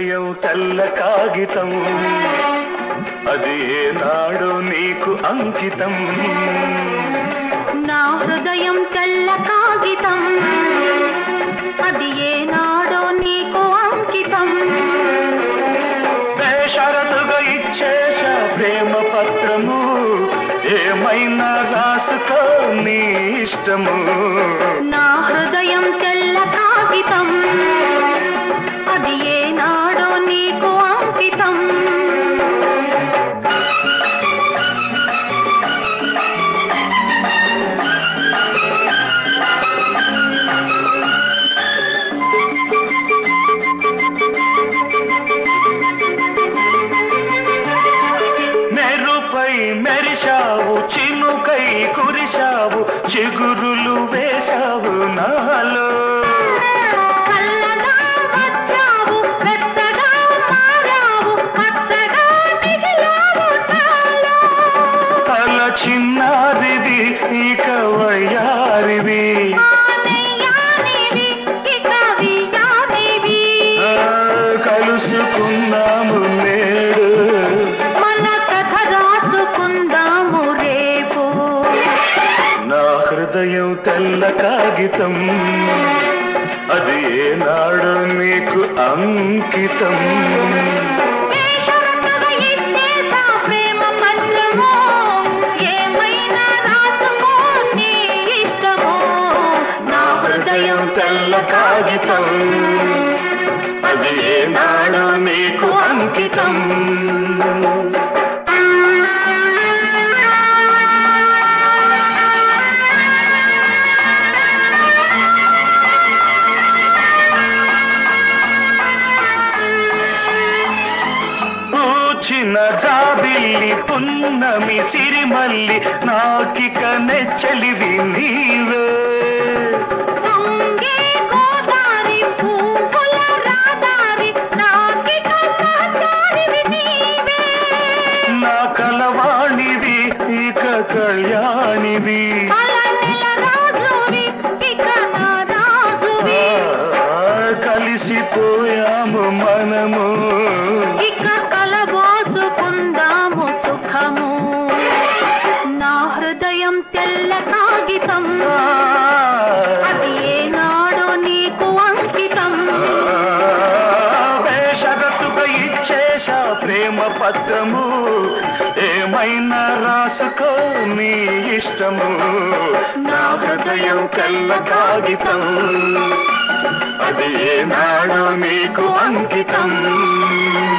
హృదయం తెల్ల కాగితం అది ఏనాడు నీకు అంకితం నా హృదయం తెల్ల కాగితం అది ఏనాడో నీకు అంకితం బేషరతుగా ఇచ్చేశా ప్రేమ పత్రము ఏమైనా రాసుకో నీ ఇష్టము నా హృదయం తెల్ల కాగితం అది ఏనాడో నీకు అంకితం మెరిశావు చినుకై కురిశావు చిగురులు వేశావు నాలో అల చిన్నారిది ఇక వయ్యారిది కలుసుకున్నాము నేడు హృదయం తెల్ల కాగితం అది ఏనాడు నీకు అంకితం ప్రేమ పత్రము ఏమైనా రాసుకో నీ ఇష్టము నా హృదయం తెల్ల కాగితం అది ఏనాడు నీకు అంకితం చిన్న జాబిల్లి పున్నమి సిరిమల్లి నాకిక నెచ్చలివి నీవే నా కలవాణివి ఇక కళ్యాణివి కలిసిపోయాము మనము ఇక కలబోసుకుందాము సుఖము నా హృదయం తెల్ల కాగితం అది ఏనాడో నీకు అంకితం బేషరతుగా ఇచ్చేశా ప్రేమ పత్రము ఏమైనా రాసుకో నీ ఇష్టము నా హృదయం తెల్ల కాగితం అది ఏనాడు నీకు అంకితం